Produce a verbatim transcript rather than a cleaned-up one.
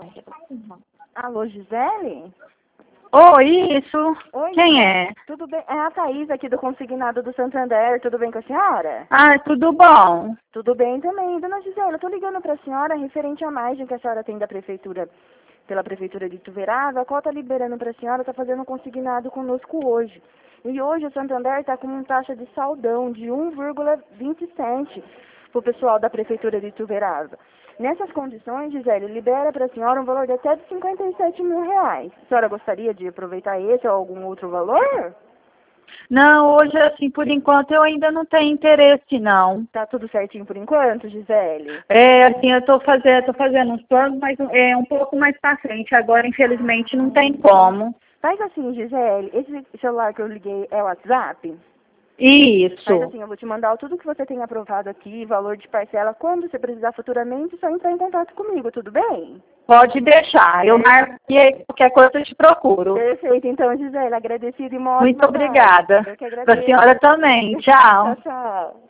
Alô, Gisele? Oi, isso. Oi, Quem é? tudo bem? É a Thaís aqui do Consignado do Santander. Tudo bem com a senhora? Ah, tudo bom. Tudo bem também. Dona Gisele, eu tô ligando para a senhora referente à margem que a senhora tem da prefeitura, pela prefeitura de Ituverava, a qual tá liberando para a senhora, tá fazendo um consignado conosco hoje. E hoje o Santander está com uma taxa de saldão de um vírgula vinte e sete para o pessoal da prefeitura de Ituverava. Nessas condições, Gisele, libera para a senhora um valor de até de cinquenta e sete mil reais. A senhora gostaria de aproveitar esse ou algum outro valor? Não, hoje, assim, por enquanto eu ainda não tenho interesse, não. Tá tudo certinho por enquanto, Gisele? É, assim, eu tô fazendo, tô fazendo uns planos, mas é um pouco mais pra frente. Agora, infelizmente, não tem como. Faz assim, Gisele, esse celular que eu liguei é o WhatsApp? Isso. Faz assim, eu vou te mandar tudo que você tem aprovado aqui, valor de parcela. Quando você precisar futuramente, só entrar em contato comigo, tudo bem? Pode deixar. Eu marco e qualquer coisa eu te procuro. Perfeito, então, Gisele, agradecida e uma Muito ótima tarde. obrigada. Eu que Para a agradeço. senhora também. Tchau. Tchau, tchau.